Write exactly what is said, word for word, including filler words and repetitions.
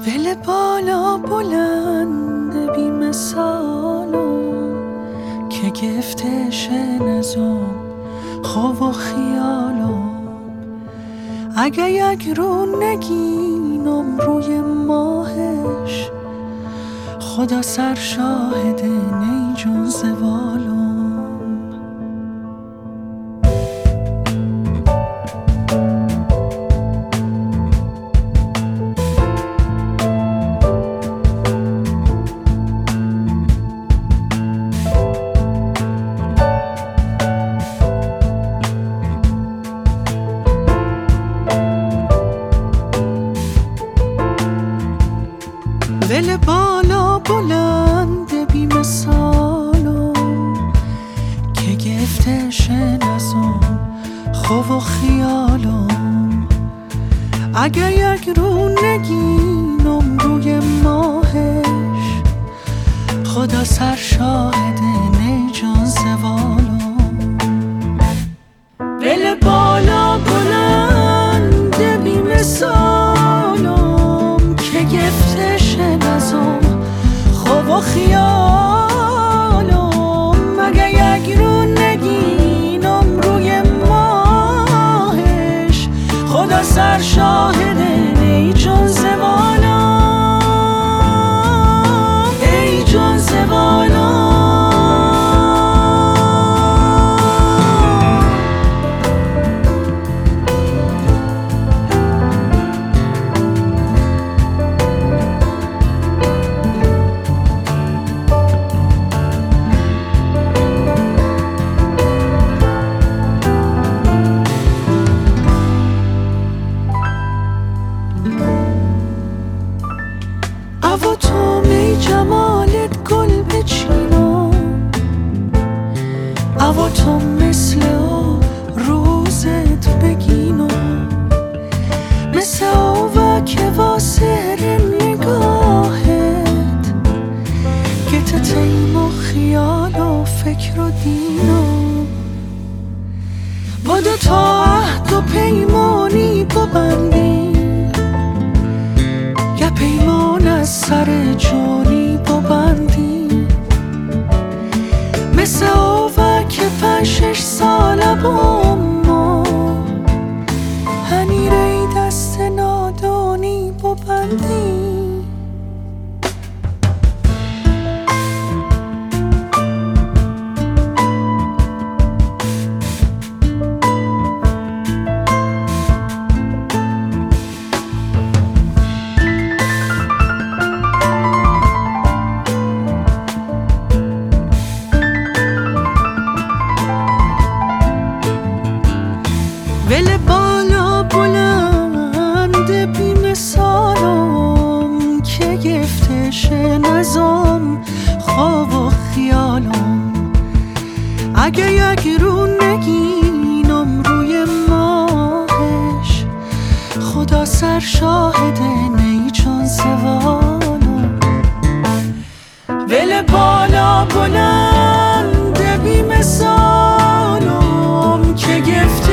ول بالا بلند بی مثالم که گفتش نزم خواب و خیالم. اگه یک رو نگینم روی ماهش، خدا سر شاهده نی جون زوالم. ول بالا بلند بی مثالم که گفتش نزم خواب و خیالم. اگر یک رو نگینم روی ماهش، خدا سر شاهده نی جان زوالم. ول بالا بلند بی مثالم که گفتش نزم خواب و خیالم. اگه یک رو نگینم روی ماهش، خدا سر شاهده ای جان زوالم، ای جان زوالم. اوا تو می جمالت گل بچینم، اوا تو مثل روزت بگینم، مثل آوا که واسه نگاهت گت تیم و خیال و فکر و دینم. با دو تا عهد و پیمانی ببندیم، یا پیمان از سر جانی ببندیم، مثل آوا که پنج شش ساله با ما هنی ری دست نادانی ببندیم. ول بالا بلند بی مثالم که گفتش نزم خواب و خیالم. اگه یک رو نگینم روی ماهش، خدا سر شاهده نی چون زوالم. ول بالا بلند بی مثالم که گفت